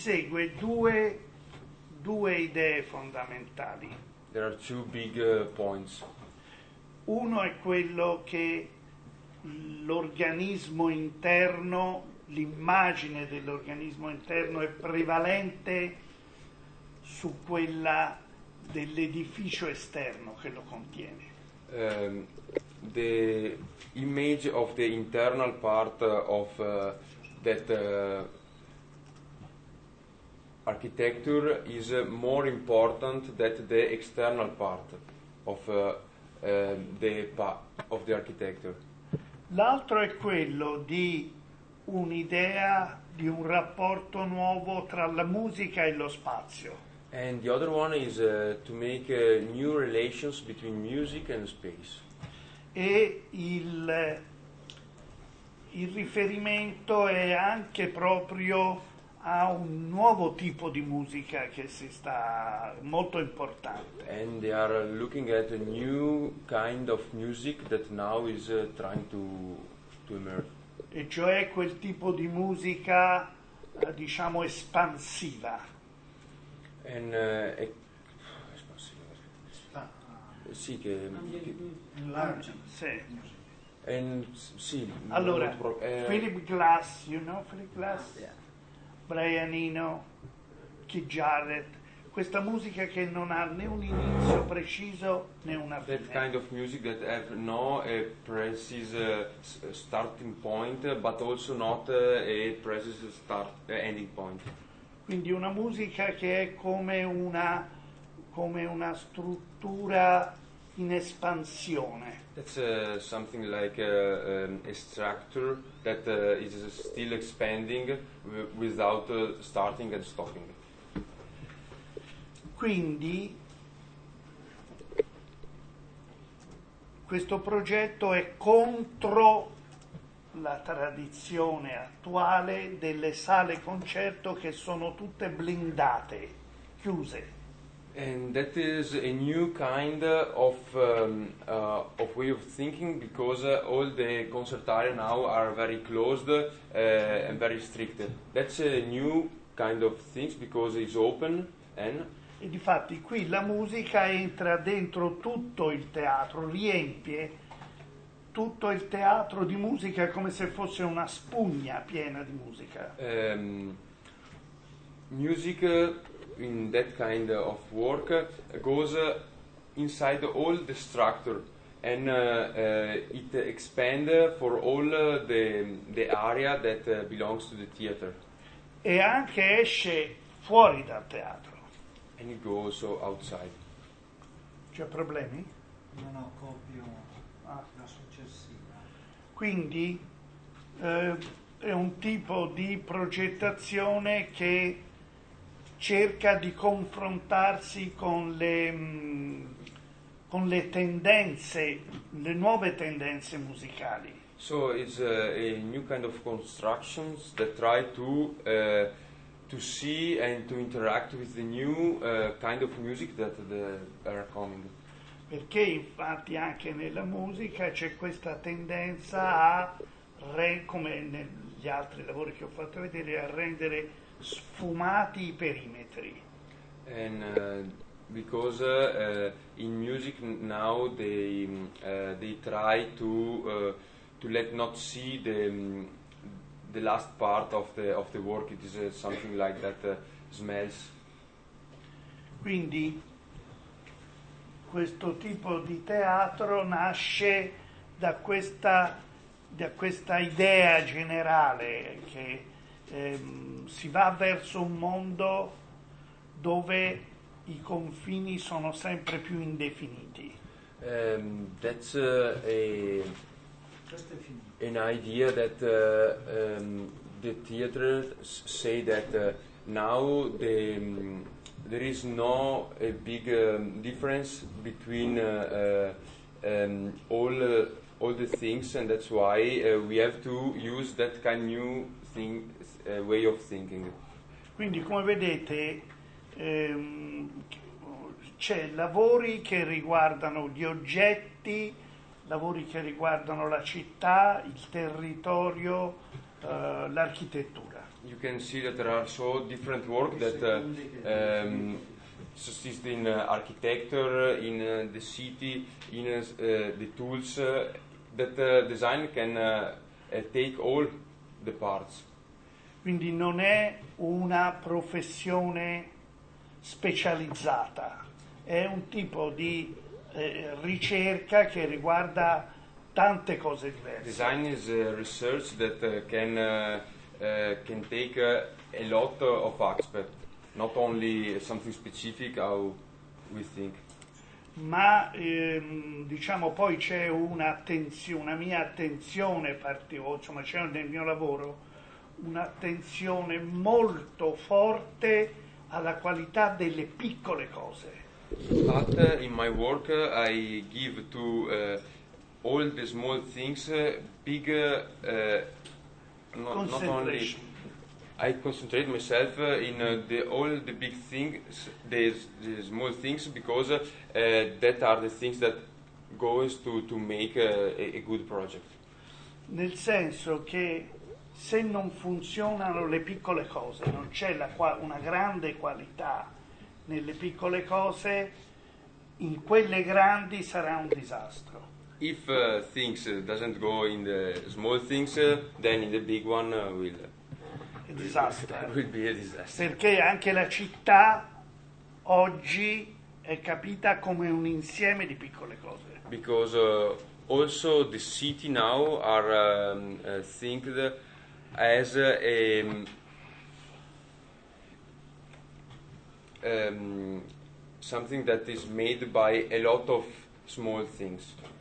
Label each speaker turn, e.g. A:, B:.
A: segue due idee fondamentali.
B: There are two big points.
A: Uno è quello che l'organismo interno, l'immagine dell'organismo interno è prevalente su quella dell'edificio esterno che lo contiene.
B: The image of the internal part of that architecture is more important than the external part of the architecture.
A: L'altro è quello di un'idea di un rapporto nuovo tra la musica e lo spazio.
B: And the other one is to make new relations between music and space.
A: E il riferimento è anche proprio a un nuovo tipo di musica che si sta molto importante.
B: And they are looking at a new kind of music that now is trying to emerge.
A: E cioè quel tipo di musica, diciamo, espansiva.
B: And sì, che
A: Sì.
B: and sì.
A: Allora, Philip Glass, you know Philip Glass?
C: Yeah.
A: Brian Eno, Keith Jarrett, questa musica che non ha né un inizio preciso né una
B: That
A: fine.
B: kind of music that have no precise starting point, but also not a precise ending point.
A: Quindi una musica che è come una struttura in espansione.
B: That's something like a structure that is still expanding without starting and stopping.
A: Quindi questo progetto è contro la tradizione attuale delle sale concerto che sono tutte blindate, chiuse.
B: And that is a new kind of way of thinking, because all the concertaria now are very closed and very strict. That's a new kind of things because it's open and
A: E difatti qui la musica entra dentro tutto il teatro, riempie tutto il teatro di musica come se fosse una spugna piena di musica.
B: music in that kind of work goes inside all the structure, and it expands for all the area that belongs to the theater,
A: E anche esce fuori dal teatro.
B: and it goes also outside.
A: C'è problemi?
C: No, copio la successiva.
A: Quindi è un tipo di progettazione che cerca di confrontarsi con le tendenze, le nuove tendenze musicali.
B: So it's a new kind of constructions that try to see and to interact with the new kind of music that are coming.
A: Perché infatti anche nella musica c'è questa tendenza come negli altri lavori che ho fatto vedere, a rendere sfumati i perimetri.
B: And because in music now they try to let not see the last part of the work. It is something like that smells.
A: Quindi questo tipo di teatro nasce da questa idea generale che si va verso un mondo dove i confini sono sempre più indefiniti.
B: That's
C: Questo è finito.
B: an idea that the theater say that now there is no a big difference between all the things, and that's why we have to use that kind of new way of thinking.
A: Quindi come vedete c'è lavori che riguardano gli oggetti, lavori che riguardano la città, il territorio, l'architettura.
B: you can see that there are so different work that consist in architecture, in the city, in the tools that design can take all the parts.
A: Quindi non è una professione specializzata, è un tipo di ricerca che riguarda tante cose diverse.
B: Design is research that can take a lot of aspects, not only something specific how we think.
A: Ma diciamo poi c'è una mia attenzione particolare, insomma c'è nel mio lavoro un'attenzione molto forte alla qualità delle piccole cose.
B: But in my work I give to all the small things big not only I concentrate myself in all the big things, the small things, because that are the things that goes to make a good project.
A: Nel senso che se non funzionano le piccole cose, non c'è una grande qualità nelle piccole cose, in quelle grandi sarà un disastro.
B: If things doesn't go in the small things, then in the big one will be a disaster.
A: Perché anche la città oggi è capita come un insieme di piccole cose.
B: Because also the city now are think as something that is made by a lot of small things.